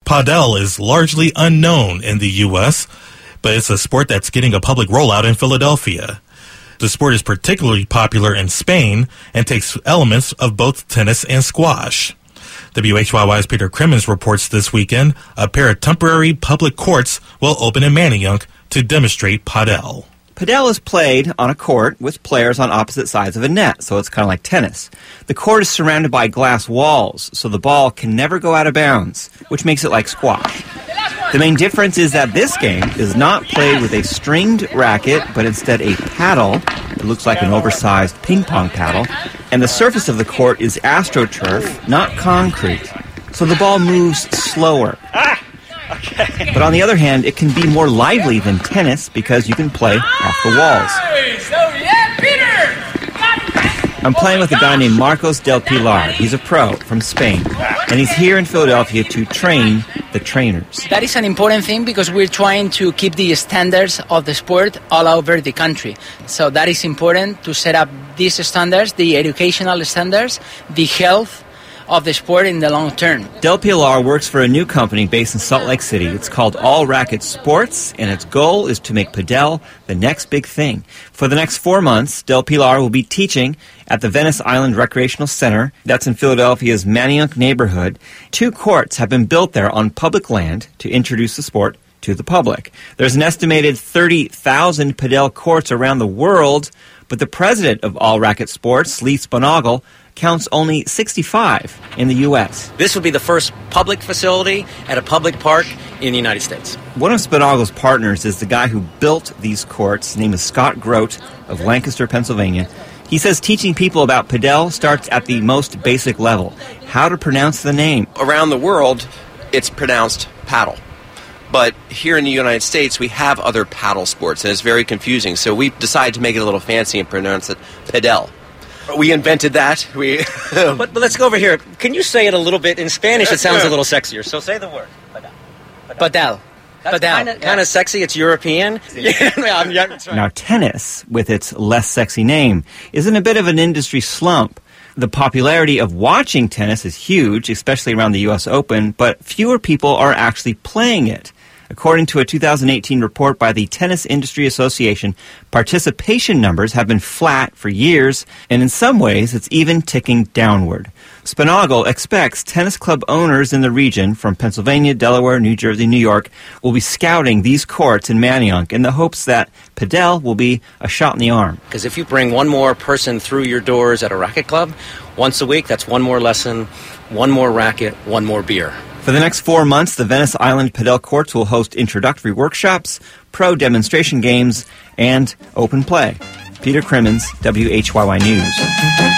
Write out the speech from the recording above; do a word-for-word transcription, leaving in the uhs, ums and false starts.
Padel is largely unknown in the U S, but it's a sport that's getting a public rollout in Philadelphia. The sport is particularly popular in Spain and takes elements of both tennis and squash. W H Y Y's Peter Crimmins reports this weekend a pair of temporary public courts will open in Manayunk to demonstrate Padel. Padel is played on a court with players on opposite sides of a net, so it's kind of like tennis. The court is surrounded by glass walls, so the ball can never go out of bounds, which makes it like squash. The main difference is that this game is not played with a stringed racket, but instead a paddle. It looks like an oversized ping pong paddle. And the surface of the court is AstroTurf, not concrete. So the ball moves slower. Ah! Okay. But on the other hand, it can be more lively than tennis because you can play off the walls. So yeah, Peter! I'm playing with a guy named Marcos Del Pilar. He's a pro from Spain, and he's here in Philadelphia to train the trainers. That is an important thing because we're trying to keep the standards of the sport all over the country. So that is important to set up these standards, the educational standards, the health of the sport in the long term. Del Pilar works for a new company based in Salt Lake City. It's called All Racket Sports, and its goal is to make Padel the next big thing. For the next four months, Del Pilar will be teaching at the Venice Island Recreational Center. That's in Philadelphia's Manayunk neighborhood. Two courts have been built there on public land to introduce the sport to the public. There's an estimated thirty thousand Padel courts around the world, but the president of All Racket Sports, Lee Spanagle, counts only sixty-five in the U S. This would be the first public facility at a public park in the United States. One of Spanagle's partners is the guy who built these courts. His name is Scott Grote of Lancaster, Pennsylvania. He says teaching people about Padel starts at the most basic level, how to pronounce the name. Around the world, it's pronounced paddle. But here in the United States, we have other paddle sports, and it's very confusing. So we decided to make it a little fancy and pronounce it Padel. We invented that. We. but, but let's go over here. Can you say it a little bit in Spanish? It sounds a little sexier. So say the word. Padel. Padel. That's kind of yeah. sexy. It's European. yeah, yeah, that's right. Now, tennis, with its less sexy name, is in a bit of an industry slump. The popularity of watching tennis is huge, especially around the U S Open, but fewer people are actually playing it. According to a two thousand eighteen report by the Tennis Industry Association, participation numbers have been flat for years, and in some ways, it's even ticking downward. Spanagle expects tennis club owners in the region from Pennsylvania, Delaware, New Jersey, New York will be scouting these courts in Manayunk in the hopes that Padel will be a shot in the arm. Because if you bring one more person through your doors at a racket club, once a week, that's one more lesson, one more racket, one more beer. For the next four months, the Venice Island Padel courts will host introductory workshops, pro demonstration games, and open play. Peter Crimmins, W H Y Y News.